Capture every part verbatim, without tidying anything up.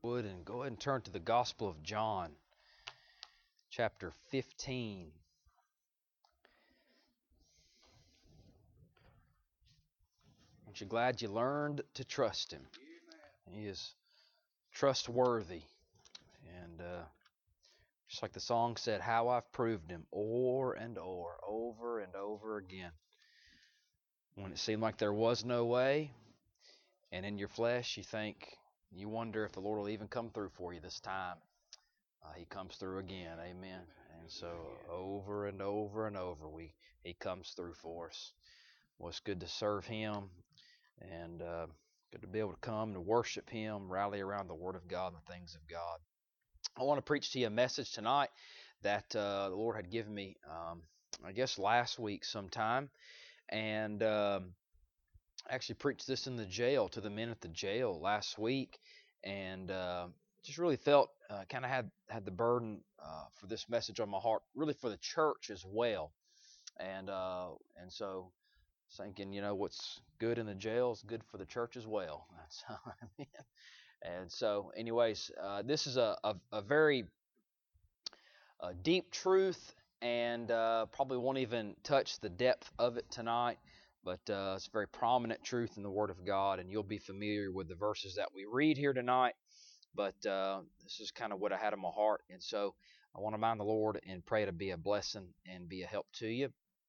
Would and go ahead and turn to the Gospel of John, chapter fifteen. Aren't you glad you learned to trust Him? He is trustworthy. And uh, just like the song said, how I've proved Him o'er and o'er, over and over again. When it seemed like there was no way, and in your flesh you think, you wonder if the Lord will even come through for you this time. Uh, he comes through again, amen. And so over and over and over, we He comes through for us. Well, it's good to serve Him, and uh, good to be able to come to worship Him, rally around the Word of God and the things of God. I want to preach to you a message tonight that uh, the Lord had given me, um, I guess last week sometime, and um, I actually preached this in the jail to the men at the jail last week, and uh, just really felt uh, kind of had had the burden uh, for this message on my heart, really for the church as well, and uh, and so thinking, you know, what's good in the jail is good for the church as well. That's how I mean. And so, anyways, uh, this is a a, a very uh, deep truth, and uh, probably won't even touch the depth of it tonight. But uh, it's a very prominent truth in the Word of God, and you'll be familiar with the verses that we read here tonight. But uh, this is kind of what I had in my heart, and so I want to mind the Lord and pray to be a blessing and be a help to you.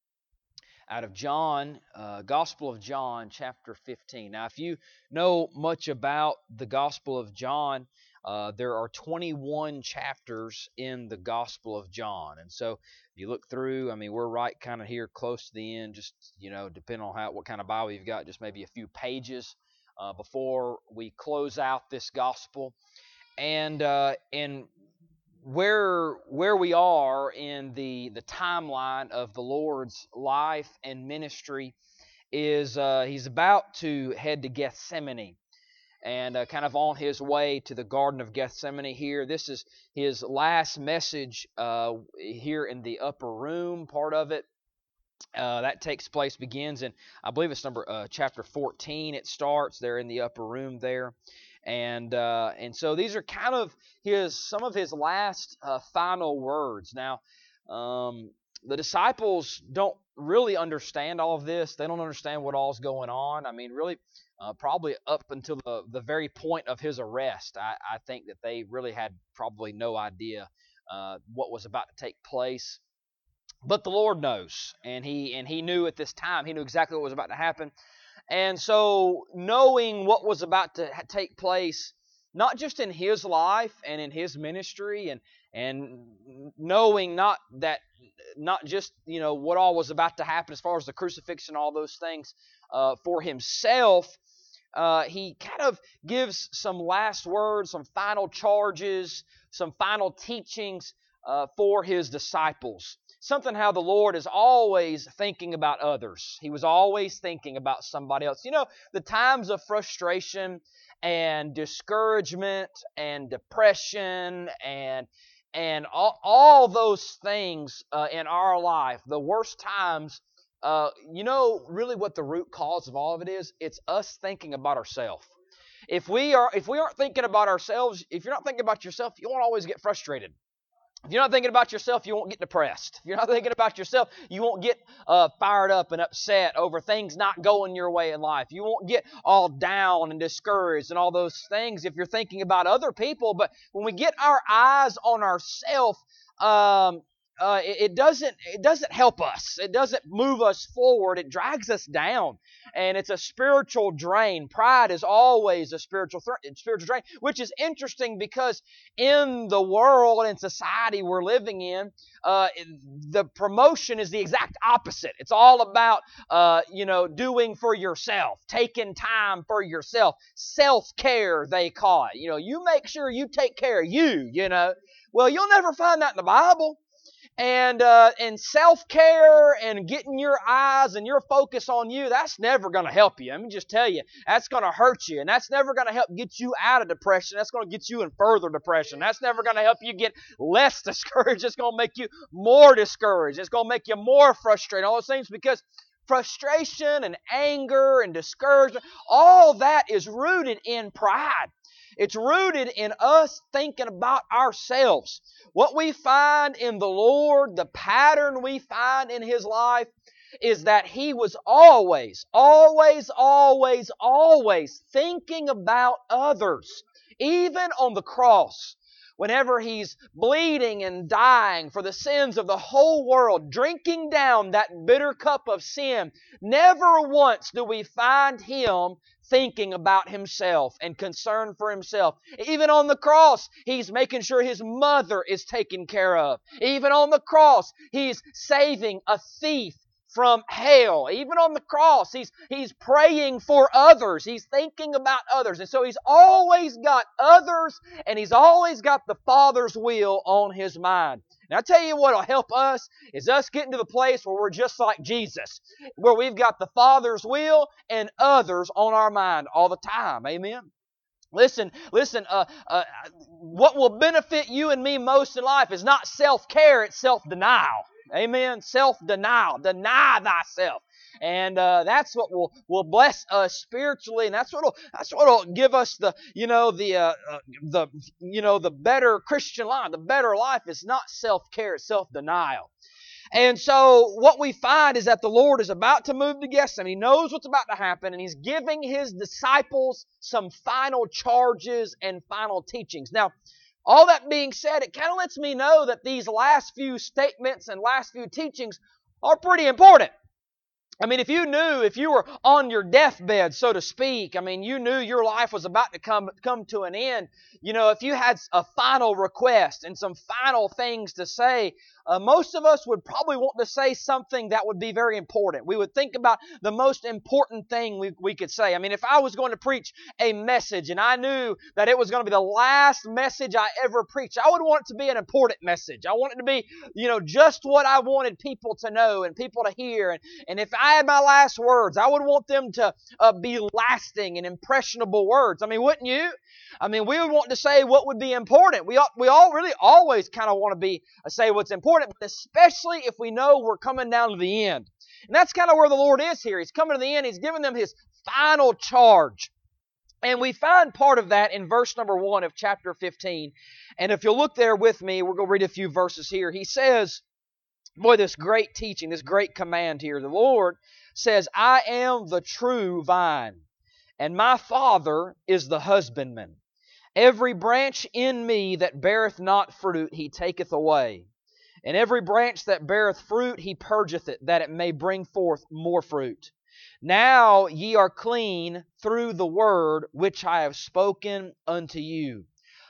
Out of John, uh, Gospel of John, chapter fifteen. Now, if you know much about the Gospel of John, uh, there are twenty-one chapters in the Gospel of John. And so, if you look through, I mean, we're right kind of here close to the end, just, you know, depending on how what kind of Bible you've got, just maybe a few pages uh, before we close out this Gospel. And, uh, and where where we are in the the timeline of the Lord's life and ministry is uh, He's about to head to Gethsemane, and uh, kind of on His way to the Garden of Gethsemane here. This is His last message uh, here in the upper room part of it. Uh, that takes place, begins in, I believe it's number uh, chapter fourteen. It starts there in the upper room there. And uh, and so these are kind of his some of his last uh, final words. Now, um, the disciples don't really understand all of this. They don't understand what all's going on. I mean, really, uh, probably up until the, the very point of his arrest, I, I think that they really had probably no idea uh, what was about to take place. But the Lord knows, and he and he knew at this time. He knew exactly what was about to happen. And so, knowing what was about to take place, not just in his life and in his ministry, and and knowing not that, not just, you know, what all was about to happen as far as the crucifixion, all those things uh, for himself, uh, he kind of gives some last words, some final charges, some final teachings uh, for his disciples. Something how the Lord is always thinking about others. He was always thinking about somebody else. You know, the times of frustration and discouragement and depression and and all, all those things uh, in our life, the worst times, uh, you know really what the root cause of all of it is? It's us thinking about ourselves. If we are, if we aren't thinking about ourselves, if you're not thinking about yourself, you won't always get frustrated. If you're not thinking about yourself, you won't get depressed. If you're not thinking about yourself, you won't get uh, fired up and upset over things not going your way in life. You won't get all down and discouraged and all those things if you're thinking about other people. But when we get our eyes on ourselves, um, uh, it, it doesn't it doesn't help us. It doesn't move us forward. It drags us down, and it's a spiritual drain. Pride is always a spiritual th- spiritual drain, which is interesting because in the world and society we're living in, uh, the promotion is the exact opposite. It's all about uh, you know doing for yourself, taking time for yourself, self-care they call it. You know, you make sure you take care of you. You know, well, you'll never find that in the Bible. And uh, and self-care and getting your eyes and your focus on you, that's never going to help you. Let me just tell you, that's going to hurt you. And that's never going to help get you out of depression. That's going to get you in further depression. That's never going to help you get less discouraged. It's going to make you more discouraged. It's going to make you more frustrated. All those things, because frustration and anger and discouragement, all that is rooted in pride. It's rooted in us thinking about ourselves. What we find in the Lord, the pattern we find in His life, is that He was always, always, always, always thinking about others. Even on the cross, whenever He's bleeding and dying for the sins of the whole world, drinking down that bitter cup of sin, never once do we find Him thinking about Himself and concern for Himself. Even on the cross, He's making sure His mother is taken care of. Even on the cross, He's saving a thief from hell. Even on the cross, he's, he's praying for others. He's thinking about others. And so He's always got others, and He's always got the Father's will on His mind. And I tell you what will help us is us getting to the place where we're just like Jesus, where we've got the Father's will and others on our mind all the time. Amen? Listen, listen, uh, uh, what will benefit you and me most in life is not self-care, it's self-denial. Amen? Self-denial. Deny thyself. And uh, that's what will, will bless us spiritually, and that's what will that's what will give us the you know the uh, uh, the you know the better Christian life. The better life is not self-care, it's self-denial. And so what we find is that the Lord is about to move to Gethsemane. He knows what's about to happen, and He's giving His disciples some final charges and final teachings. Now, all that being said, it kind of lets me know that these last few statements and last few teachings are pretty important. I mean, if you knew, if you were on your deathbed, so to speak, I mean, you knew your life was about to come, come to an end, you know, if you had a final request and some final things to say, uh, most of us would probably want to say something that would be very important. We would think about the most important thing we, we could say. I mean, if I was going to preach a message and I knew that it was going to be the last message I ever preached, I would want it to be an important message. I want it to be, you know, just what I wanted people to know and people to hear. And, and if I had my last words, I would want them to uh, be lasting and impressionable words. I mean, wouldn't you? I mean, we would want to say what would be important. We all, we all really always kind of want to be uh, say what's important, but especially if we know we're coming down to the end. And that's kind of where the Lord is here. He's coming to the end. He's giving them His final charge. And we find part of that in verse number one of chapter fifteen. And if you'll look there with me, we're going to read a few verses here. He says, boy, this great teaching, this great command here. The Lord says, I am the true vine, and my Father is the husbandman. Every branch in me that beareth not fruit, He taketh away. And every branch that beareth fruit, He purgeth it, that it may bring forth more fruit. Now ye are clean through the word which I have spoken unto you.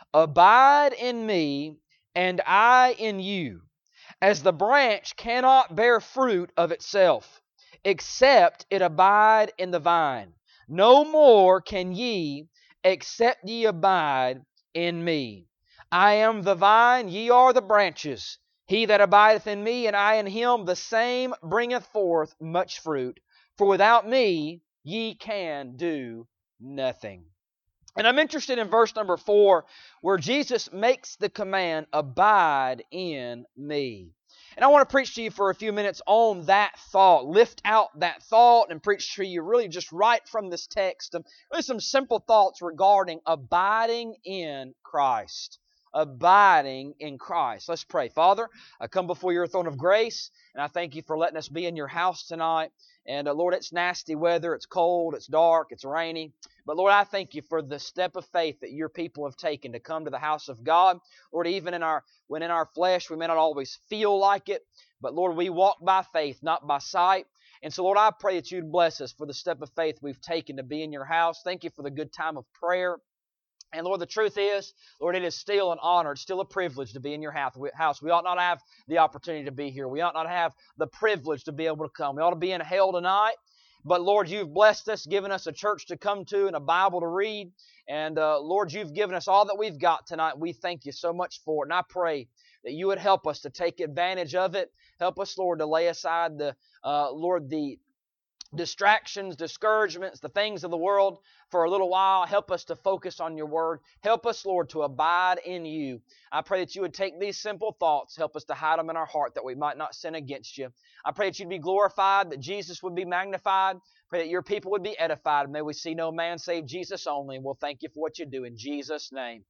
Abide in me, and I in you. As the branch cannot bear fruit of itself, except it abide in the vine, no more can ye, except ye abide in me. I am the vine, ye are the branches. He that abideth in me, and I in him, the same bringeth forth much fruit. For without me ye can do nothing. And I'm interested in verse number four, where Jesus makes the command, abide in me. And I want to preach to you for a few minutes on that thought. Lift out that thought and preach to you really just right from this text. Um, really some simple thoughts regarding abiding in Christ. Abiding in Christ. Let's pray. Father, I come before your throne of grace, and I thank you for letting us be in your house tonight. And uh, Lord, it's nasty weather, it's cold, it's dark, it's rainy. But Lord, I thank you for the step of faith that your people have taken to come to the house of God. Lord, even in our when in our flesh we may not always feel like it, but Lord, we walk by faith, not by sight. And so Lord, I pray that you'd bless us for the step of faith we've taken to be in your house. Thank you for the good time of prayer. And Lord, the truth is, Lord, it is still an honor. It's still a privilege to be in your house. We ought not have the opportunity to be here. We ought not have the privilege to be able to come. We ought to be in hell tonight. But Lord, you've blessed us, given us a church to come to and a Bible to read. And uh, Lord, you've given us all that we've got tonight. We thank you so much for it. And I pray that you would help us to take advantage of it. Help us, Lord, to lay aside the, uh, Lord, the distractions, discouragements, the things of the world for a little while. Help us to focus on your word. Help us, Lord, to abide in you. I pray that you would take these simple thoughts, help us to hide them in our heart that we might not sin against you. I pray that you'd be glorified, that Jesus would be magnified. Pray that your people would be edified. May we see no man save Jesus only. And we'll thank you for what you do in Jesus' name.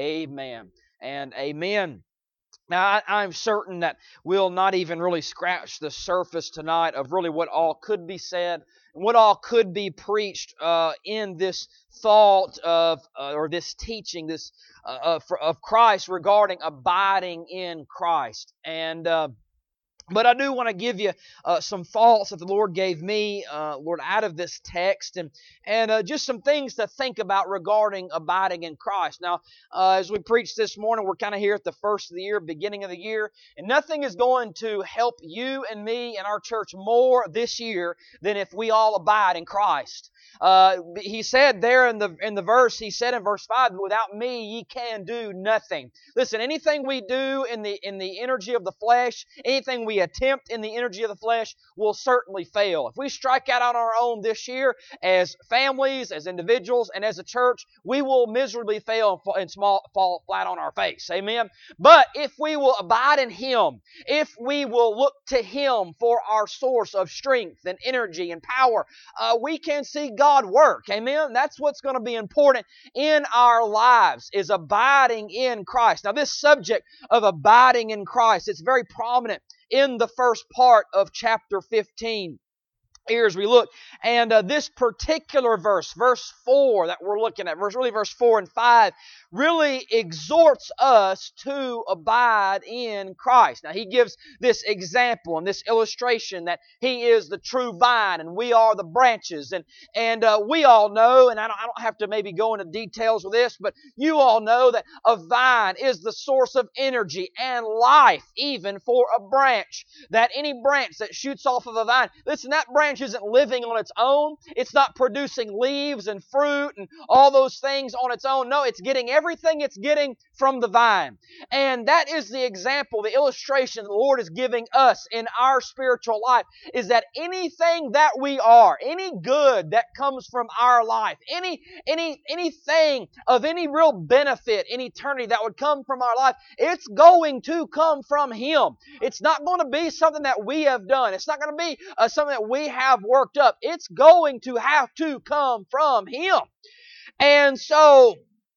Amen and amen. Now, I, I'm certain that we'll not even really scratch the surface tonight of really what all could be said and what all could be preached uh, in this thought of, uh, or this teaching this uh, of, of Christ regarding abiding in Christ. And uh, But I do want to give you uh, some thoughts that the Lord gave me, uh, Lord, out of this text, and and uh, just some things to think about regarding abiding in Christ. Now, uh, as we preached this morning, we're kind of here at the first of the year, beginning of the year, and nothing is going to help you and me and our church more this year than if we all abide in Christ. Uh, he said there in the in the verse, he said in verse five, "Without me ye can do nothing." Listen, anything we do in the in the energy of the flesh, anything we attempt in the energy of the flesh will certainly fail. If we strike out on our own this year as families, as individuals, and as a church, we will miserably fail and small, fall flat on our face. Amen? But if we will abide in Him, if we will look to Him for our source of strength and energy and power, uh, we can see God work. Amen? That's what's going to be important in our lives, is abiding in Christ. Now, this subject of abiding in Christ, it's very prominent in the first part of chapter fifteen. Here as we look, and uh, this particular verse, verse four that we're looking at, verse really verse four and five, really exhorts us to abide in Christ. Now, he gives this example and this illustration that He is the true vine and we are the branches. And and uh, we all know, and I don't, I don't have to maybe go into details with this, but you all know that a vine is the source of energy and life, even for a branch. That any branch that shoots off of a vine, listen, that branch isn't living on its own. It's not producing leaves and fruit and all those things on its own. No, it's getting everything it's getting from the vine. And that is the example, the illustration the Lord is giving us in our spiritual life, is that anything that we are, any good that comes from our life, any any anything of any real benefit in eternity that would come from our life, it's going to come from Him. It's not going to be something that we have done. It's not going to be uh, something that we have worked up. It's going to have to come from Him. And so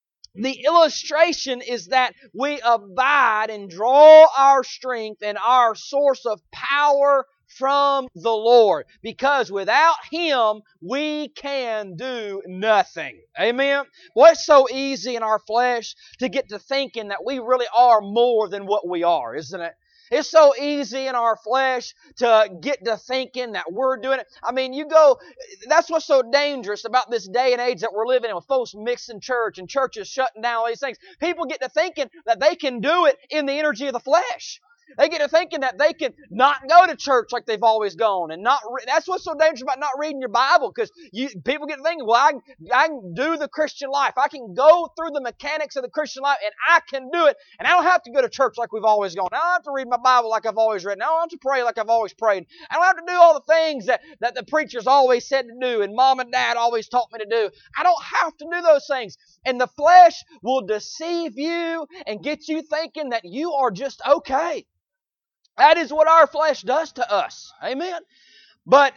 the illustration is that we abide and draw our strength and our source of power from the Lord, because without Him we can do nothing. Amen? Well, it's so easy in our flesh to get to thinking that we really are more than what we are, isn't it? It's so easy in our flesh to get to thinking that we're doing it. I mean, you go, that's what's so dangerous about this day and age that we're living in, with folks mixing church and churches shutting down all these things. People get to thinking that they can do it in the energy of the flesh. They get to thinking that they can not go to church like they've always gone, and not. Re- that's what's so dangerous about not reading your Bible, because you people get to thinking, well, I can, I can do the Christian life. I can go through the mechanics of the Christian life, and I can do it, and I don't have to go to church like we've always gone. I don't have to read my Bible like I've always read. I don't have to pray like I've always prayed. I don't have to do all the things that, that the preachers always said to do, and Mom and Dad always taught me to do. I don't have to do those things. And the flesh will deceive you and get you thinking that you are just okay. That is what our flesh does to us. Amen? But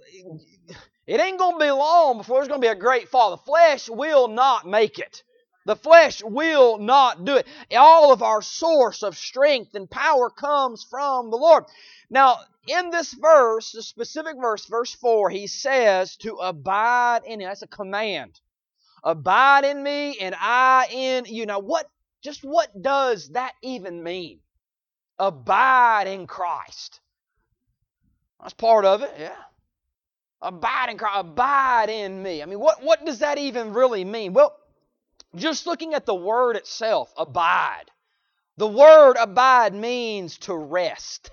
it ain't going to be long before there's going to be a great fall. The flesh will not make it. The flesh will not do it. All of our source of strength and power comes from the Lord. Now, in this verse, the specific verse, verse four, He says to abide in Him. That's a command. Abide in me and I in you. Now, what, just what does that even mean? Abide in Christ. That's part of it, yeah. Abide in Christ. Abide in me. I mean, what, what does that even really mean? Well, just looking at the word itself, abide. The word abide means to rest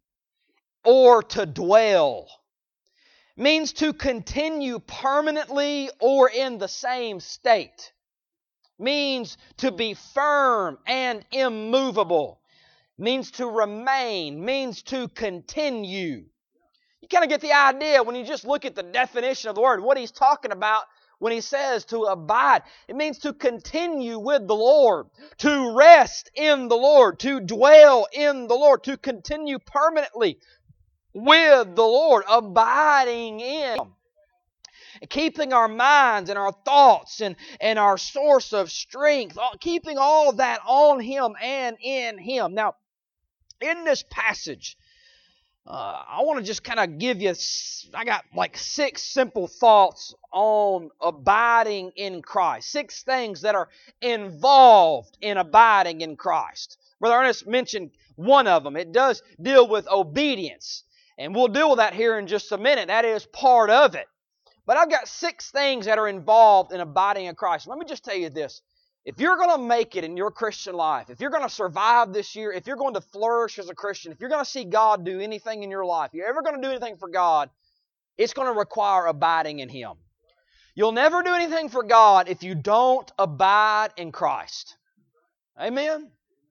or to dwell. Means to continue permanently or in the same state. Means to be firm and immovable. Means to remain, means to continue. You kind of get the idea when you just look at the definition of the word, what he's talking about when he says to abide. It means to continue with the Lord, to rest in the Lord, to dwell in the Lord, to continue permanently with the Lord, abiding in Him. Keeping our minds and our thoughts and, and our source of strength, keeping all of that on Him and in Him. Now, in this passage, uh, I want to just kind of give you, I got like six simple thoughts on abiding in Christ. Six things that are involved in abiding in Christ. Brother Ernest mentioned one of them. It does deal with obedience. And we'll deal with that here in just a minute. That is part of it. But I've got six things that are involved in abiding in Christ. Let me just tell you this. If you're going to make it in your Christian life, if you're going to survive this year, if you're going to flourish as a Christian, if you're going to see God do anything in your life, if you're ever going to do anything for God, it's going to require abiding in Him. You'll never do anything for God if you don't abide in Christ. Amen?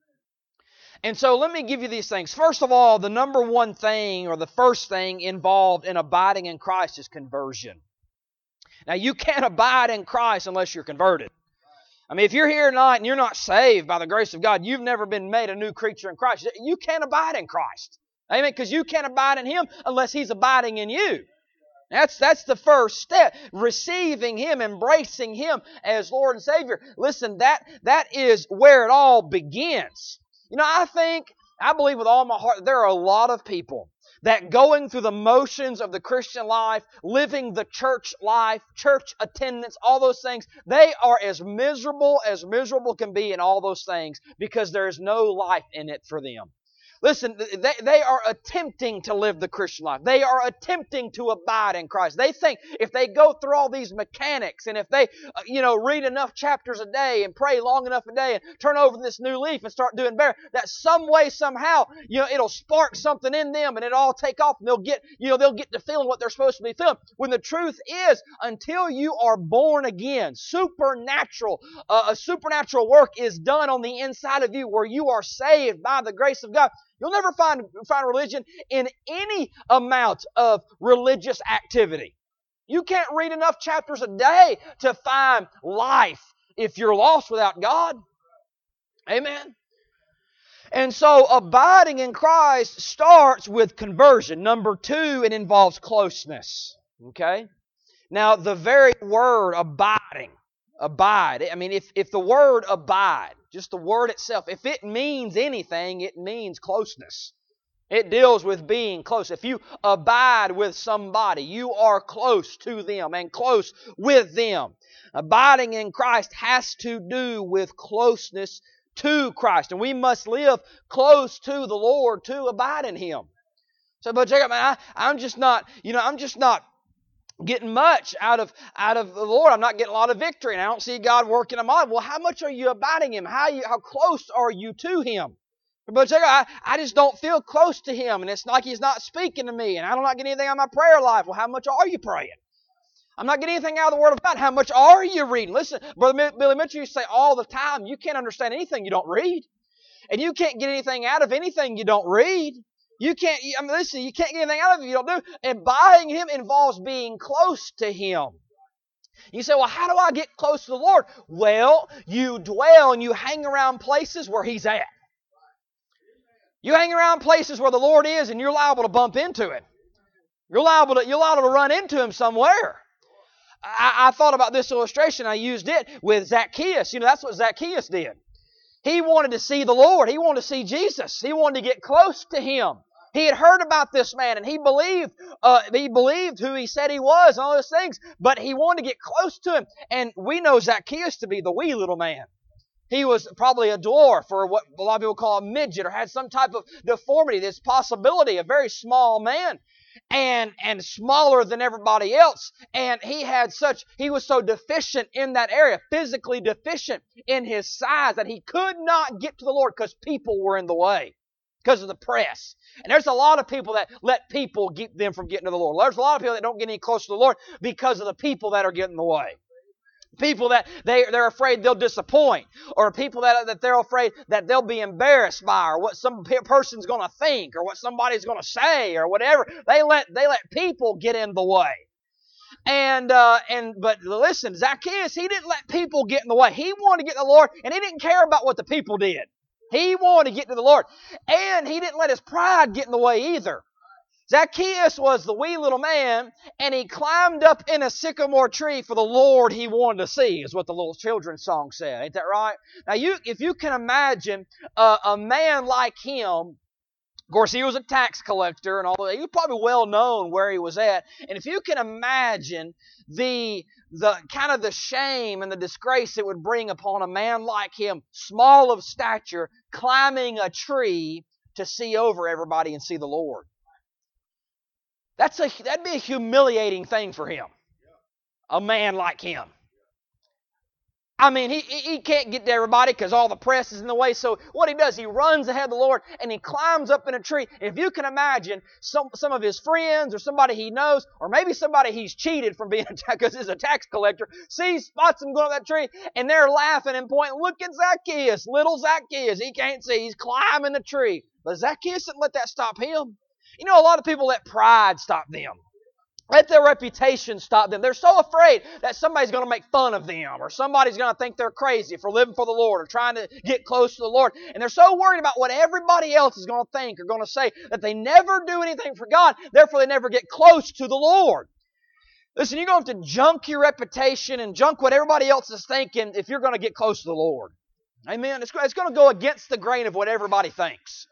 And so let me give you these things. First of all, the number one thing or the first thing involved in abiding in Christ is conversion. Now, you can't abide in Christ unless you're converted. I mean, if you're here tonight and you're not saved by the grace of God, you've never been made a new creature in Christ, you can't abide in Christ. Amen? Because you can't abide in Him unless He's abiding in you. That's, that's the first step. Receiving Him, embracing Him as Lord and Savior. Listen, that, that is where it all begins. You know, I think, I believe with all my heart, there are a lot of people that going through the motions of the Christian life, living the church life, church attendance, all those things, they are as miserable as miserable can be in all those things because there is no life in it for them. Listen, they, they are attempting to live the Christian life. They are attempting to abide in Christ. They think if they go through all these mechanics and if they, uh, you know, read enough chapters a day and pray long enough a day and turn over this new leaf and start doing better, that some way, somehow, you know, it'll spark something in them and it'll all take off and they'll get, you know, they'll get to feeling what they're supposed to be feeling. When the truth is, until you are born again, supernatural, uh, a supernatural work is done on the inside of you where you are saved by the grace of God. You'll never find, find religion in any amount of religious activity. You can't read enough chapters a day to find life if you're lost without God. Amen? And so abiding in Christ starts with conversion. Number two, it involves closeness. Okay? Now, the very word abiding, abide, I mean, if, if the word abide, just the word itself, if it means anything, it means closeness. It deals with being close. If you abide with somebody, you are close to them and close with them. Abiding in Christ has to do with closeness to Christ. And we must live close to the Lord to abide in Him. So, but Jacob, man, I, I'm just not, you know, I'm just not getting much out of out of the Lord. I'm not getting a lot of victory, and I don't see God working in my life. Well, how much are you abiding Him? How you, how close are you to Him? But I, I just don't feel close to Him, and it's like He's not speaking to me, and I don't not get anything out of my prayer life. Well, how much are you praying? I'm not getting anything out of the Word of God. How much are you reading? Listen, Brother Billy Mitchell used to say all the time, you can't understand anything you don't read. And you can't get anything out of anything you don't read. You can't, I mean, listen, you can't get anything out of it if you don't do. And abiding Him involves being close to Him. You say, well, how do I get close to the Lord? Well, you dwell and you hang around places where He's at. You hang around places where the Lord is and you're liable to bump into Him. You're liable to, you're liable to run into Him somewhere. I, I thought about this illustration. I used it with Zacchaeus. You know, that's what Zacchaeus did. He wanted to see the Lord. He wanted to see Jesus. He wanted to get close to Him. He had heard about this man, and he believed uh, he believed who he said he was and all those things, but he wanted to get close to Him. And we know Zacchaeus to be the wee little man. He was probably a dwarf or what a lot of people call a midget or had some type of deformity, this possibility, a very small man. And and smaller than everybody else. And he had such, he was so deficient in that area, physically deficient in his size that he could not get to the Lord because people were in the way, because of the press. And there's a lot of people that let people keep them from getting to the Lord. There's a lot of people that don't get any closer to the Lord because of the people that are getting in the way. People that they, they're afraid they'll disappoint, or people that, that they're afraid that they'll be embarrassed by, or what some person's going to think, or what somebody's going to say, or whatever. They let they let people get in the way. And uh, and but listen, Zacchaeus, he didn't let people get in the way. He wanted to get to the Lord, and he didn't care about what the people did. He wanted to get to the Lord, and he didn't let his pride get in the way either. Zacchaeus was the wee little man, and he climbed up in a sycamore tree for the Lord he wanted to see, is what the little children's song said. Ain't that right? Now, you, if you can imagine uh, a man like him, of course, he was a tax collector, and all that. He was probably well known where he was at. And if you can imagine the the kind of the shame and the disgrace it would bring upon a man like him, small of stature, climbing a tree to see over everybody and see the Lord. That's a, that'd be a humiliating thing for him, a man like him. I mean, he, he can't get to everybody because all the press is in the way. So what he does, he runs ahead of the Lord and he climbs up in a tree. If you can imagine some, some of his friends or somebody he knows, or maybe somebody he's cheated from being a tax, because he's a tax collector, sees, spots him going up that tree, and they're laughing and pointing, look at Zacchaeus, little Zacchaeus. He can't see. He's climbing the tree. But Zacchaeus didn't let that stop him. You know, a lot of people let pride stop them. Let their reputation stop them. They're so afraid that somebody's going to make fun of them, or somebody's going to think they're crazy for living for the Lord or trying to get close to the Lord. And they're so worried about what everybody else is going to think or going to say that they never do anything for God. Therefore, they never get close to the Lord. Listen, you're going to have to junk your reputation and junk what everybody else is thinking if you're going to get close to the Lord. Amen? It's, it's going to go against the grain of what everybody thinks.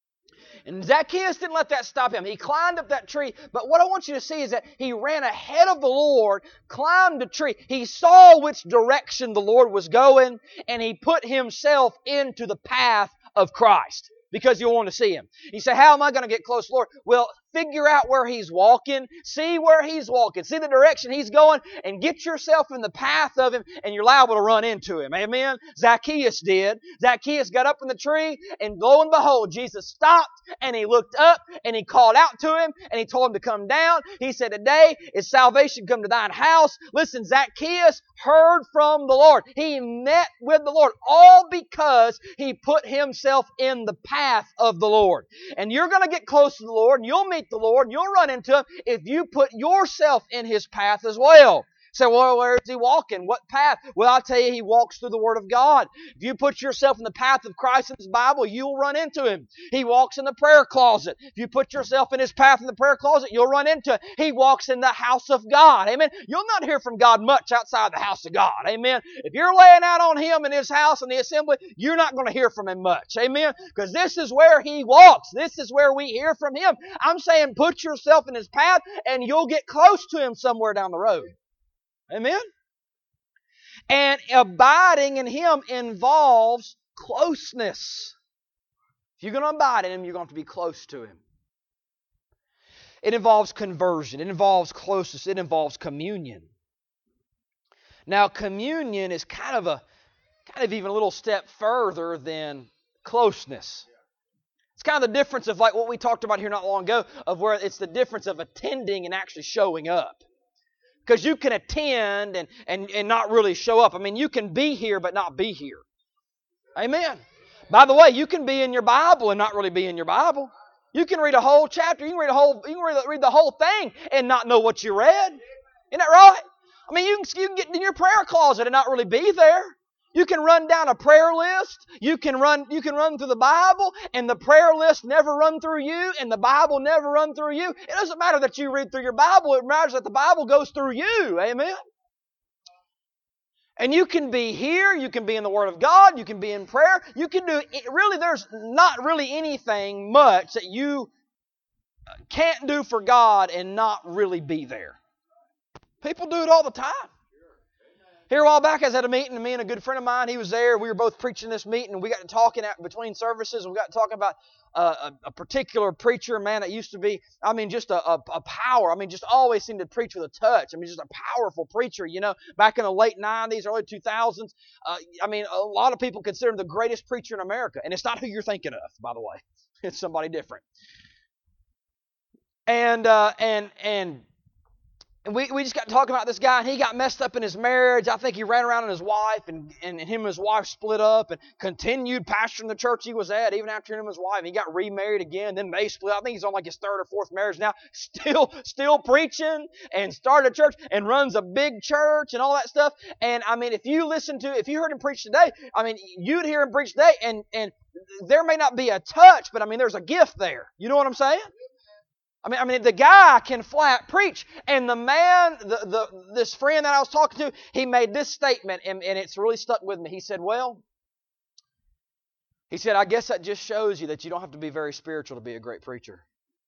And Zacchaeus didn't let that stop him. He climbed up that tree. But what I want you to see is that he ran ahead of the Lord, climbed the tree. He saw which direction the Lord was going, and he put himself into the path of Christ because you want to see him. You say, how am I going to get close to the Lord? Well, figure out where he's walking. See where he's walking. See the direction he's going, and get yourself in the path of him, and you're liable to run into him. Amen? Zacchaeus did. Zacchaeus got up in the tree, and lo and behold, Jesus stopped, and he looked up, and he called out to him, and he told him to come down. He said, today is salvation come to thine house. Listen, Zacchaeus heard from the Lord. He met with the Lord, all because he put himself in the path of the Lord. And you're going to get close to the Lord, and you'll meet the Lord, and you'll run into Him if you put yourself in His path as well. Say, well, where is He walking? What path? Well, I'll tell you, He walks through the Word of God. If you put yourself in the path of Christ in His Bible, you'll run into Him. He walks in the prayer closet. If you put yourself in His path in the prayer closet, you'll run into Him. He walks in the house of God. Amen. You'll not hear from God much outside the house of God. Amen. If you're laying out on Him in His house in the assembly, you're not going to hear from Him much. Amen. Because this is where He walks. This is where we hear from Him. I'm saying put yourself in His path, and you'll get close to Him somewhere down the road. Amen. And abiding in Him involves closeness. If you're going to abide in Him, you're going to have to be close to Him. It involves conversion. It involves closeness. It involves communion. Now, communion is kind of a, kind of even a little step further than closeness. It's kind of the difference of like what we talked about here not long ago, of where it's the difference of attending and actually showing up. Because you can attend and, and, and not really show up. I mean, you can be here but not be here. Amen. By the way, you can be in your Bible and not really be in your Bible. You can read a whole chapter. You can read a whole. You can read, read the whole thing and not know what you read. Isn't that right? I mean, you can, you can get in your prayer closet and not really be there. You can run down a prayer list. You can run. You can run through the Bible, and the prayer list never run through you, and the Bible never run through you. It doesn't matter that you read through your Bible. It matters that the Bible goes through you. Amen. And you can be here. You can be in the Word of God. You can be in prayer. You can do. Really, there's not really anything much that you can't do for God and not really be there. People do it all the time. Here a while back, I was at a meeting, and me and a good friend of mine, he was there. We were both preaching this meeting, and we got to talking at, between services, and we got to talking about uh, a, a particular preacher, a man that used to be, I mean, just a, a, a power. I mean, just always seemed to preach with a touch. I mean, just a powerful preacher, you know, back in the late nineties, early two thousands. Uh, I mean, a lot of people consider him the greatest preacher in America, and it's not who you're thinking of, by the way. It's somebody different. And, uh, and, and, And we, we just got talking about this guy, and he got messed up in his marriage. I think he ran around on his wife, and, and, and him and his wife split up and continued pastoring the church he was at, even after him and his wife. And he got remarried again. Then they split up. I think he's on like his third or fourth marriage now. Still, still preaching and started a church and runs a big church and all that stuff. And I mean, if you listen to, if you heard him preach today, I mean, you'd hear him preach today, and, and there may not be a touch, but I mean, there's a gift there. You know what I'm saying? I mean, I mean, the guy can flat preach, and the man, the, the this friend that I was talking to, he made this statement, and, and it's really stuck with me. He said, "Well," he said, "I guess that just shows you that you don't have to be very spiritual to be a great preacher."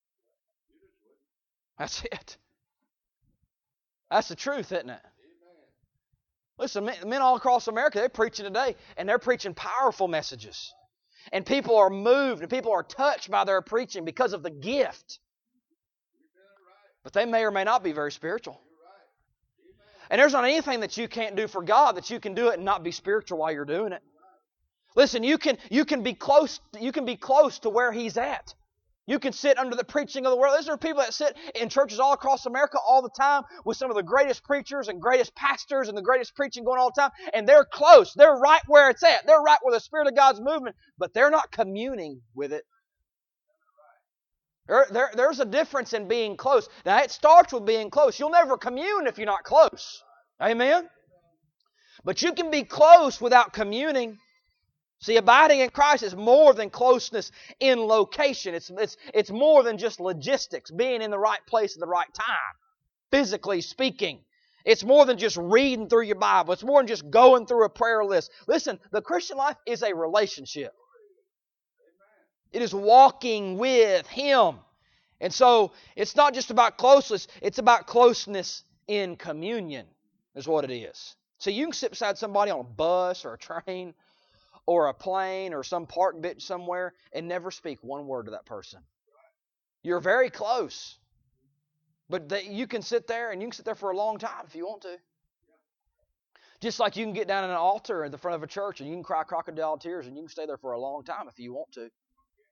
That's it. That's the truth, isn't it? Listen, men, men all across America, they're preaching today, and they're preaching powerful messages, and people are moved, and people are touched by their preaching because of the gift. But they may or may not be very spiritual. And there's not anything that you can't do for God that you can do it and not be spiritual while you're doing it. Listen, you can you can be close you can be close to where He's at. You can sit under the preaching of the world. There are people that sit in churches all across America all the time with some of the greatest preachers and greatest pastors and the greatest preaching going on all the time, and they're close. They're right where it's at. They're right where the Spirit of God's moving, but they're not communing with it. There, there, there's a difference in being close. Now, it starts with being close. You'll never commune if you're not close. Amen? But you can be close without communing. See, abiding in Christ is more than closeness in location. It's, it's, it's more than just logistics, being in the right place at the right time, physically speaking. It's more than just reading through your Bible. It's more than just going through a prayer list. Listen, the Christian life is a relationship. It is walking with Him. And so, it's not just about closeness, it's about closeness in communion, is what it is. So you can sit beside somebody on a bus or a train or a plane or some park bench somewhere and never speak one word to that person. You're very close. But they, you can sit there, and you can sit there for a long time if you want to. Just like you can get down in an altar in the front of a church and you can cry crocodile tears and you can stay there for a long time if you want to.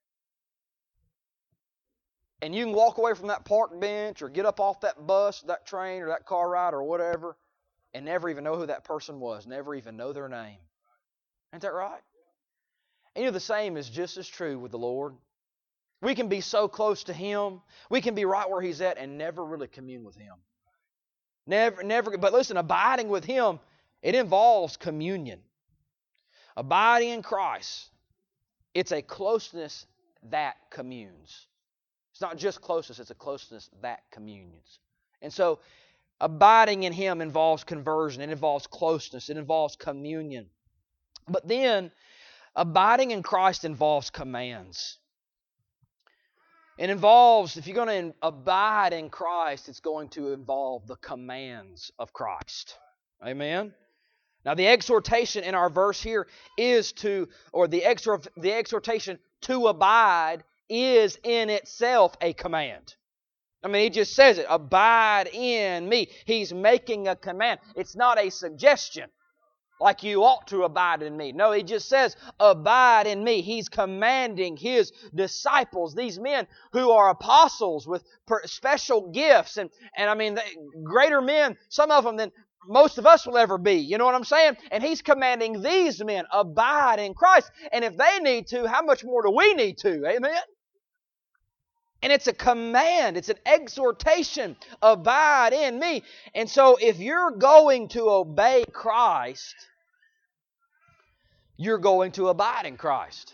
And you can walk away from that park bench or get up off that bus, that train, or that car ride or whatever and never even know who that person was, never even know their name. Ain't that right? And you know, the same is just as true with the Lord. We can be so close to Him. We can be right where He's at and never really commune with Him. Never, never. But listen, abiding with Him, it involves communion. Abiding in Christ, it's a closeness that communes. It's not just closeness, it's a closeness that communions. And so, abiding in Him involves conversion. It involves closeness. It involves communion. But then, abiding in Christ involves commands. It involves, if you're going to abide in Christ, it's going to involve the commands of Christ. Amen? Now, the exhortation in our verse here is to, or the, exhort, the exhortation to abide is in itself a command. I mean, He just says it, abide in me. He's making a command. It's not a suggestion, like you ought to abide in me. No, He just says, abide in me. He's commanding His disciples, these men who are apostles with special gifts, and, and I mean, they, greater men, some of them than most of us will ever be. You know what I'm saying? And He's commanding these men, abide in Christ. And if they need to, how much more do we need to? Amen? And it's a command. It's an exhortation. Abide in me. And so if you're going to obey Christ, you're going to abide in Christ.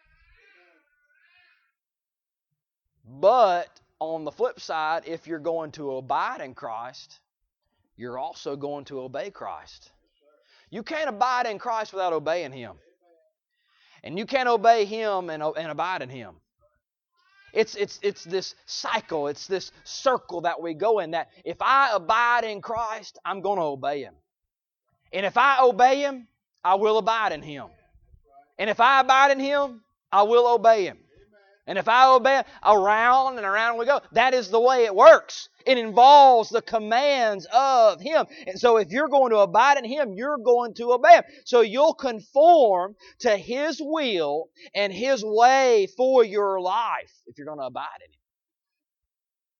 But on the flip side, if you're going to abide in Christ, you're also going to obey Christ. You can't abide in Christ without obeying Him. And you can't obey Him and, and abide in Him. It's, it's, it's this cycle, it's this circle that we go in, that if I abide in Christ, I'm going to obey Him. And if I obey Him, I will abide in Him. And if I abide in Him, I will obey Him. And if I obey Him, around and around we go. That is the way it works. It involves the commands of Him. And so if you're going to abide in Him, you're going to obey Him. So you'll conform to His will and His way for your life if you're going to abide in Him.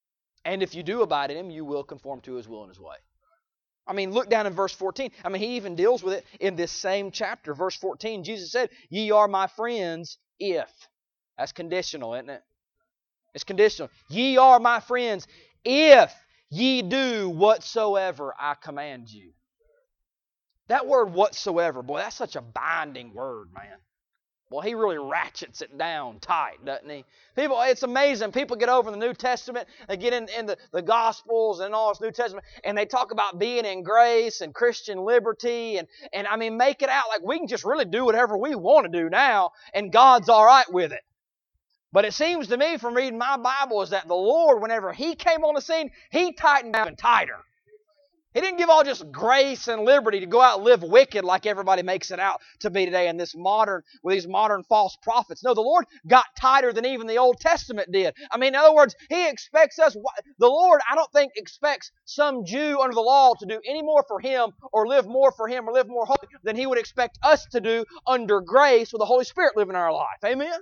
And if you do abide in Him, you will conform to His will and His way. I mean, look down in verse fourteen. I mean, He even deals with it in this same chapter. Verse fourteen, Jesus said, "Ye are my friends if." That's conditional, isn't it? It's conditional. "Ye are my friends if ye do whatsoever I command you." That word whatsoever, boy, that's such a binding word, man. Well, He really ratchets it down tight, doesn't He? People, it's amazing. People get over in the New Testament, they get in, in the, the Gospels and all this New Testament, and they talk about being in grace and Christian liberty, and, and I mean, make it out like we can just really do whatever we want to do now, and God's all right with it. But it seems to me from reading my Bible is that the Lord, whenever He came on the scene, He tightened down even tighter. He didn't give all just grace and liberty to go out and live wicked like everybody makes it out to be today in this modern, with these modern false prophets. No, the Lord got tighter than even the Old Testament did. I mean, in other words, He expects us, the Lord, I don't think, expects some Jew under the law to do any more for Him or live more for Him or live more holy than He would expect us to do under grace with the Holy Spirit living in our life. Amen?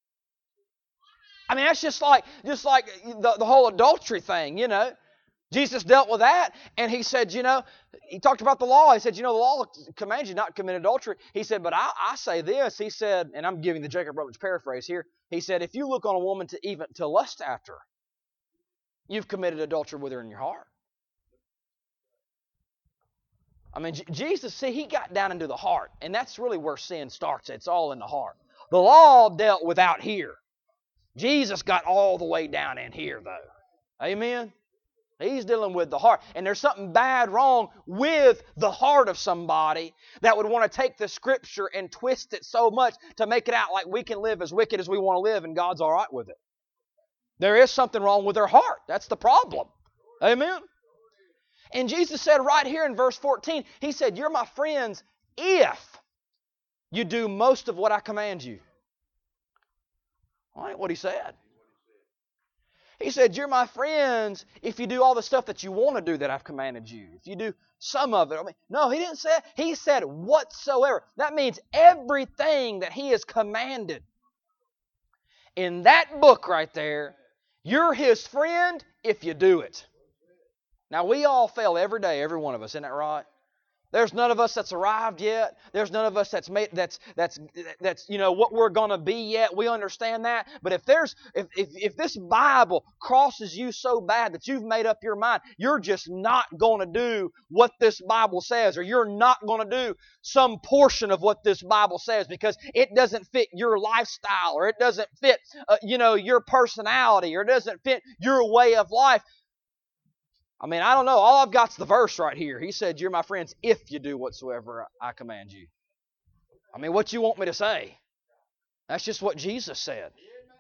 I mean, that's just like, just like the, the whole adultery thing, you know. Jesus dealt with that, and He said, you know, He talked about the law. He said, you know, the law commands you not to commit adultery. He said, but I, I say this. He said, and I'm giving the Jacob Rutledge paraphrase here. He said, if you look on a woman to even to lust after her, you've committed adultery with her in your heart. I mean, J- Jesus, see, He got down into the heart, and that's really where sin starts. It's all in the heart. The law dealt with out here. Jesus got all the way down in here, though. Amen? He's dealing with the heart. And there's something bad wrong with the heart of somebody that would want to take the Scripture and twist it so much to make it out like we can live as wicked as we want to live and God's all right with it. There is something wrong with their heart. That's the problem. Amen? And Jesus said right here in verse fourteen, He said, "You're my friends if you do most of what I command you." Well, that ain't what He said. He said, "You're my friends if you do all the stuff that you want to do that I've commanded you. If you do some of it." I mean, no, He didn't say that. He said whatsoever. That means everything that He has commanded. In that book right there, you're His friend if you do it. Now, we all fail every day, every one of us. Isn't that right? There's none of us that's arrived yet. There's none of us that's made that's that's that's you know what we're gonna be yet. We understand that. But if there's if if, if this Bible crosses you so bad that you've made up your mind, you're just not gonna do what this Bible says, or you're not gonna do some portion of what this Bible says because it doesn't fit your lifestyle, or it doesn't fit uh, you know your personality, or it doesn't fit your way of life. I mean, I don't know. All I've got's the verse right here. He said, "You're my friends if you do whatsoever I command you." I mean, what you want me to say? That's just what Jesus said.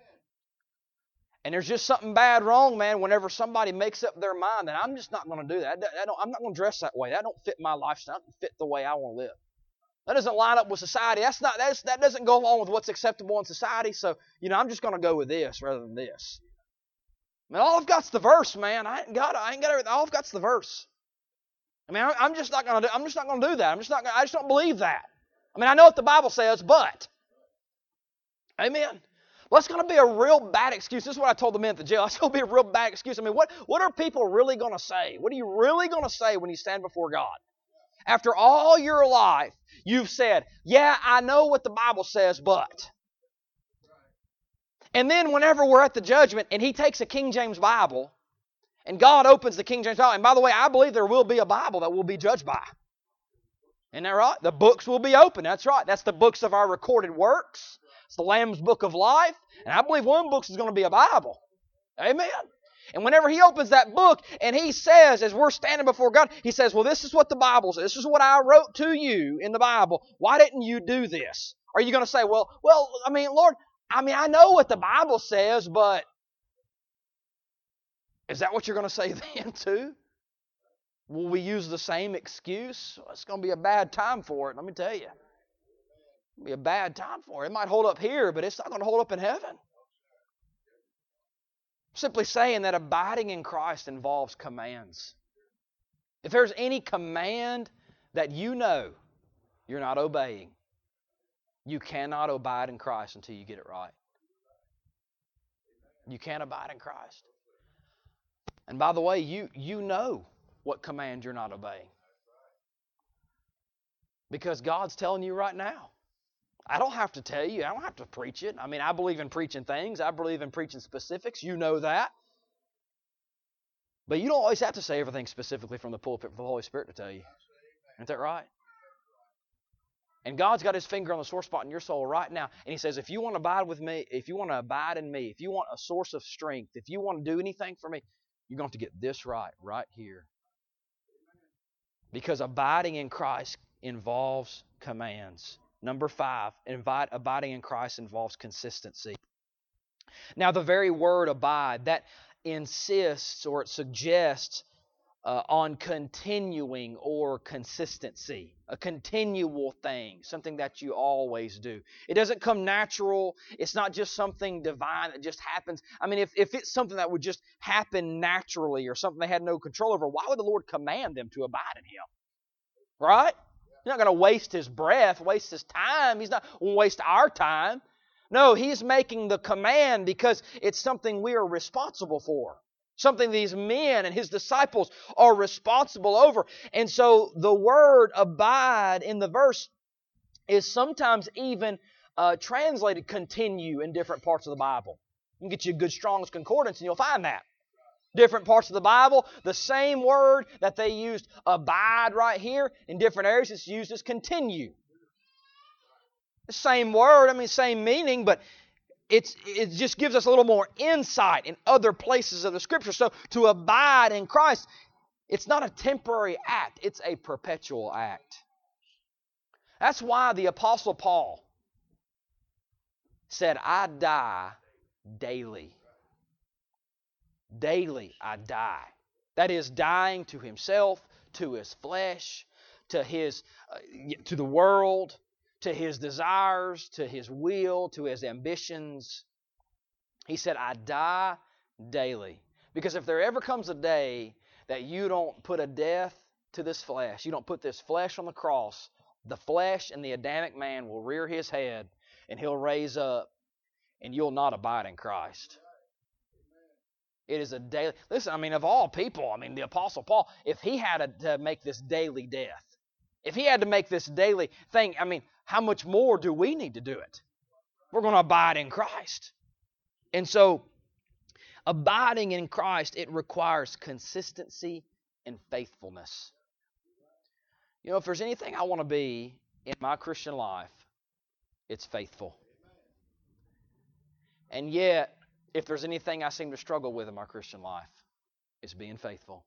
And there's just something bad wrong, man, whenever somebody makes up their mind that I'm just not going to do that. I don't, I'm not going to dress that way. That don't fit my lifestyle. That don't fit the way I want to live. That doesn't line up with society. That's not. That's, that doesn't go along with what's acceptable in society. So, you know, I'm just going to go with this rather than this. I mean, all I've got's the verse, man. I ain't got. I ain't got everything. All I've got's the verse. I mean, I'm just not gonna. Do, I'm just not gonna do that. I'm just not. Gonna, I just don't believe that. I mean, I know what the Bible says, but, amen. Well, it's going to be a real bad excuse. This is what I told the men at the jail. It's going to be a real bad excuse. I mean, what what are people really going to say? What are you really going to say when you stand before God? After all your life, you've said, "Yeah, I know what the Bible says, but." And then whenever we're at the judgment and He takes a King James Bible and God opens the King James Bible, and by the way, I believe there will be a Bible that we'll be judged by. Isn't that right? The books will be open. That's right. That's the books of our recorded works. It's the Lamb's Book of Life. And I believe one of the books is going to be a Bible. Amen. And whenever He opens that book and He says, as we're standing before God, He says, "Well, this is what the Bible says. This is what I wrote to you in the Bible. Why didn't you do this?" Are you going to say, well, well, I mean, Lord, I mean, I know what the Bible says, but is that what you're going to say then too? Will we use the same excuse? Well, it's going to be a bad time for it, let me tell you. It'll be a bad time for it. It might hold up here, but it's not going to hold up in heaven. Simply saying that abiding in Christ involves commands. If there's any command that you know you're not obeying, you cannot abide in Christ until you get it right. You can't abide in Christ. And by the way, you, you know what command you're not obeying. Because God's telling you right now. I don't have to tell you. I don't have to preach it. I mean, I believe in preaching things. I believe in preaching specifics. You know that. But you don't always have to say everything specifically from the pulpit for the Holy Spirit to tell you. Isn't that right? And God's got His finger on the sore spot in your soul right now. And He says, if you want to abide with me, if you want to abide in me, if you want a source of strength, if you want to do anything for me, you're going to have to get this right, right here. Because abiding in Christ involves commands. Number five, invite, abiding in Christ involves consistency. Now, the very word abide, that insists or it suggests uh, on continuing or consistency, a continual thing, something that you always do. It doesn't come natural. It's not just something divine that just happens. I mean, if, if it's something that would just happen naturally or something they had no control over, why would the Lord command them to abide in Him? Right? He's not going to waste His breath, waste His time. He's not going to waste our time. No, He's making the command because it's something we are responsible for. Something these men and His disciples are responsible over. And so the word abide in the verse is sometimes even uh, translated continue in different parts of the Bible. You can get you a good Strong's Concordance and you'll find that. Different parts of the Bible, the same word that they used abide right here, in different areas it's used as continue. The same word, I mean same meaning, but it's it just gives us a little more insight in other places of the Scripture. So to abide in Christ, it's not a temporary act, it's a perpetual act. That's why the Apostle Paul said, I die daily. Daily I die. That is dying to himself, to his flesh, to his, uh, to the world, to his desires, to his will, to his ambitions. He said, I die daily. Because if there ever comes a day that you don't put a death to this flesh, you don't put this flesh on the cross, the flesh and the Adamic man will rear his head and he'll raise up and you'll not abide in Christ. It is a daily... Listen, I mean, of all people, I mean, the Apostle Paul, if he had to make this daily death, if he had to make this daily thing, I mean, how much more do we need to do it? We're going to abide in Christ. And so, abiding in Christ, it requires consistency and faithfulness. You know, if there's anything I want to be in my Christian life, it's faithful. And yet, if there's anything I seem to struggle with in my Christian life, it's being faithful.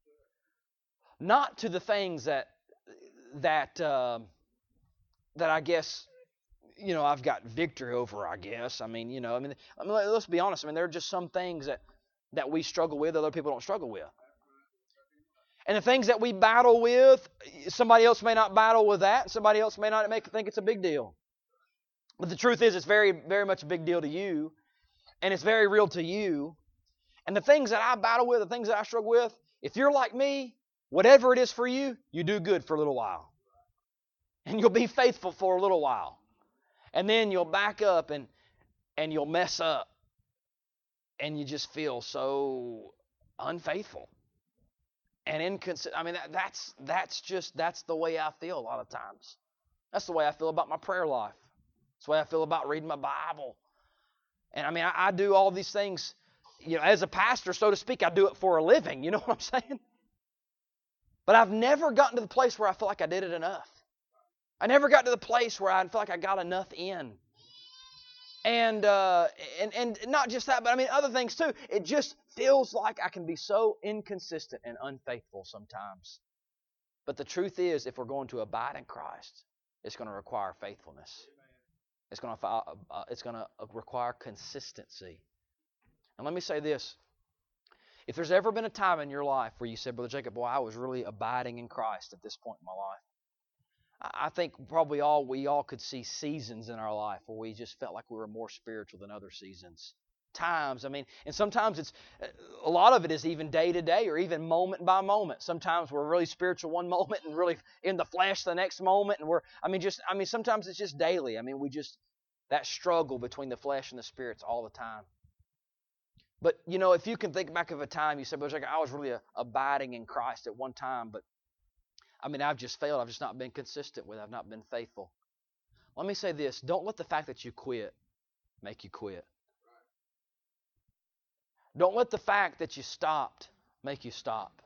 Not to the things that that uh, that I guess, you know, I've got victory over, I guess. I mean, you know, I mean, I mean let's be honest. I mean, there are just some things that, that we struggle with that other people don't struggle with. And the things that we battle with, somebody else may not battle with that. Somebody else may not make think it's a big deal. But the truth is, it's very, very much a big deal to you. And it's very real to you. And the things that I battle with, the things that I struggle with, if you're like me, whatever it is for you, you do good for a little while. And you'll be faithful for a little while. And then you'll back up and, and you'll mess up. And you just feel so unfaithful. And inconsistent. I mean, that, that's, that's just, that's the way I feel a lot of times. That's the way I feel about my prayer life. That's the way I feel about reading my Bible. And I mean, I, I do all these things, you know, as a pastor, so to speak, I do it for a living. You know what I'm saying? But I've never gotten to the place where I feel like I did it enough. I never got to the place where I feel like I got enough in. And, uh, and, and not just that, but I mean, other things too. It just feels like I can be so inconsistent and unfaithful sometimes. But the truth is, if we're going to abide in Christ, it's going to require faithfulness. It's going to, uh, it's going to require consistency. And let me say this. If there's ever been a time in your life where you said, Brother Jacob, boy, I was really abiding in Christ at this point in my life, I think probably all we all could see seasons in our life where we just felt like we were more spiritual than other seasons. Times, I mean, and sometimes it's, a lot of it is even day to day or even moment by moment. Sometimes we're really spiritual one moment and really in the flesh the next moment. And we're, I mean, just, I mean, sometimes it's just daily. I mean, we just, that struggle between the flesh and the spirits all the time. But, you know, if you can think back of a time, you said, "But I was really a, abiding in Christ at one time, but, I mean, I've just failed. I've just not been consistent with it. I've not been faithful." Let me say this. Don't let the fact that you quit make you quit. Don't let the fact that you stopped make you stop.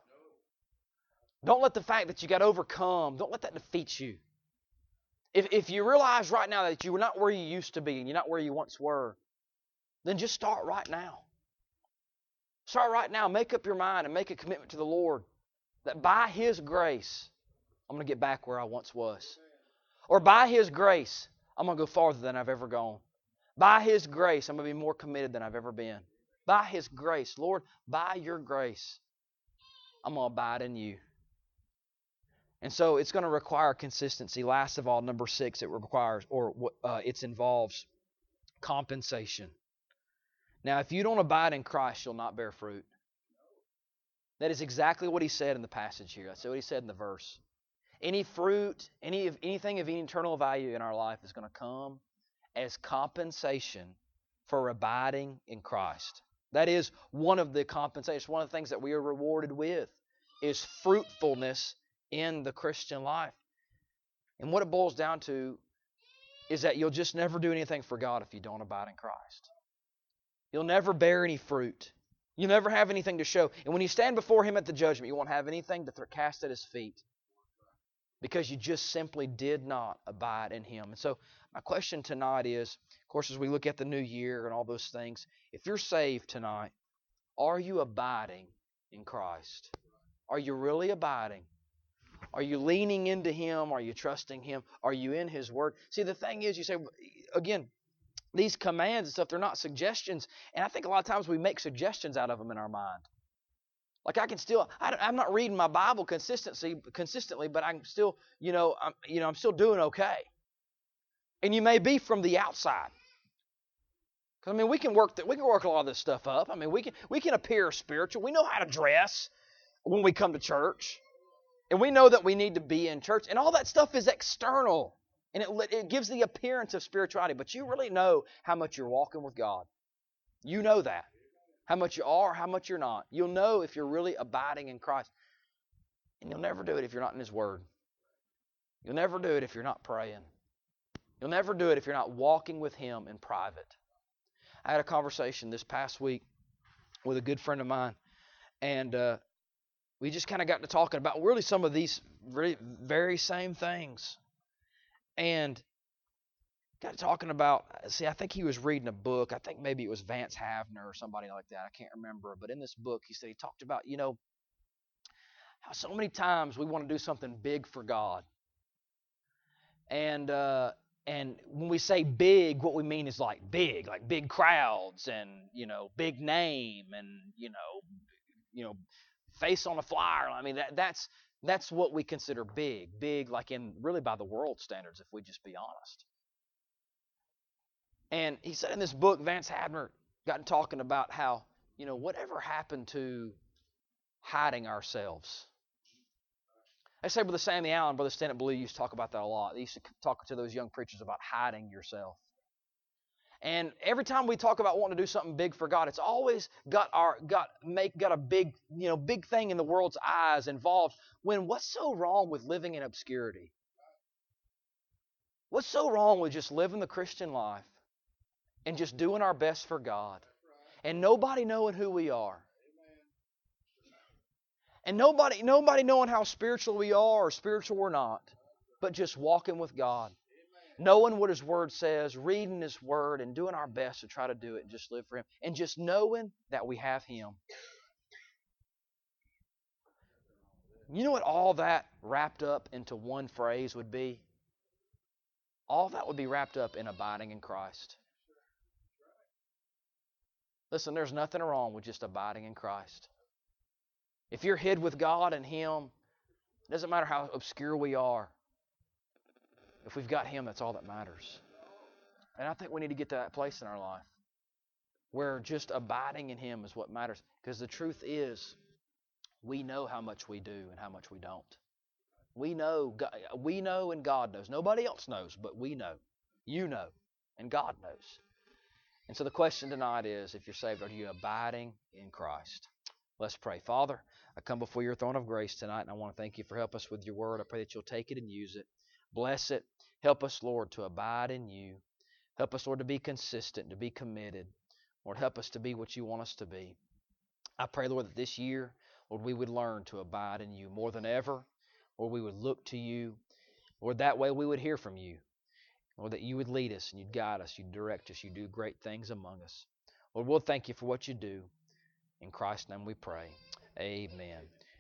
Don't let the fact that you got overcome, don't let that defeat you. If, if you realize right now that you were not where you used to be and you're not where you once were, then just start right now. Start right now. Make up your mind and make a commitment to the Lord that by His grace, I'm going to get back where I once was. Or by His grace, I'm going to go farther than I've ever gone. By His grace, I'm going to be more committed than I've ever been. By His grace, Lord, by Your grace, I'm going to abide in You. And so it's going to require consistency. Last of all, number six, it requires, or uh, it involves compensation. Now, if you don't abide in Christ, you'll not bear fruit. That is exactly what He said in the passage here. That's what He said in the verse. Any fruit, any of anything of eternal value in our life is going to come as compensation for abiding in Christ. That is one of the compensations, one of the things that we are rewarded with is fruitfulness in the Christian life. And what it boils down to is that you'll just never do anything for God if you don't abide in Christ. You'll never bear any fruit. You'll never have anything to show. And when you stand before Him at the judgment, you won't have anything to th- cast at His feet because you just simply did not abide in Him. And so my question tonight is, of course, as we look at the new year and all those things, if you're saved tonight, are you abiding in Christ? Are you really abiding? Are you leaning into Him? Are you trusting Him? Are you in His Word? See, the thing is, you say, again, these commands and stuff, they're not suggestions. And I think a lot of times we make suggestions out of them in our mind. Like I can still, I, I'm not reading my Bible consistency, consistently, but I'm still, you know, I'm, you know, I'm still doing okay. And you may be from the outside. Because I mean, we can work, the, we can work a lot of this stuff up. I mean, we can, we can appear spiritual. We know how to dress when we come to church. And we know that we need to be in church. And all that stuff is external. And it, it gives the appearance of spirituality. But you really know how much you're walking with God. You know that. How much you are, how much you're not. You'll know if you're really abiding in Christ. And you'll never do it if you're not in His Word. You'll never do it if you're not praying. You'll never do it if you're not walking with Him in private. I had a conversation this past week with a good friend of mine. And uh, we just kind of got to talking about really some of these really very same things. And got to talking about, see, I think he was reading a book. I think maybe it was Vance Havner or somebody like that. I can't remember. But in this book, he said he talked about, you know, how so many times we want to do something big for God. And uh, and when we say big, what we mean is like big, like big crowds and, you know, big name and, you know, you know, face on a flyer. I mean, that, that's that's what we consider big. Big, like in really by the world standards, if we just be honest. And he said in this book, Vance Havner got talking about how, you know, whatever happened to hiding ourselves. I say Brother Sammy Allen, Brother Stanton Blue used to talk about that a lot. They used to talk to those young preachers about hiding yourself. And every time we talk about wanting to do something big for God, it's always got our got make got a big, you know, big thing in the world's eyes involved. When what's so wrong with living in obscurity? What's so wrong with just living the Christian life and just doing our best for God and nobody knowing who we are? And nobody nobody knowing how spiritual we are or spiritual we're not, but just walking with God. Knowing what His Word says, reading His Word, and doing our best to try to do it and just live for Him. And just knowing that we have Him. You know what all that wrapped up into one phrase would be? All that would be wrapped up in abiding in Christ. Listen, there's nothing wrong with just abiding in Christ. If you're hid with God and Him, it doesn't matter how obscure we are. If we've got Him, that's all that matters. And I think we need to get to that place in our life where just abiding in Him is what matters. Because the truth is, we know how much we do and how much we don't. We know, we know and God knows. Nobody else knows, but we know. You know, and God knows. And so the question tonight is, if you're saved, are you abiding in Christ? Let's pray. Father, I come before your throne of grace tonight, and I want to thank you for helping us with your word. I pray that you'll take it and use it. Bless it. Help us, Lord, to abide in you. Help us, Lord, to be consistent, to be committed. Lord, help us to be what you want us to be. I pray, Lord, that this year, Lord, we would learn to abide in you more than ever. Lord, we would look to you. Lord, that way we would hear from you. Lord, that you would lead us and you'd guide us, you'd direct us, you'd do great things among us. Lord, we'll thank you for what you do. In Christ's name we pray. Amen.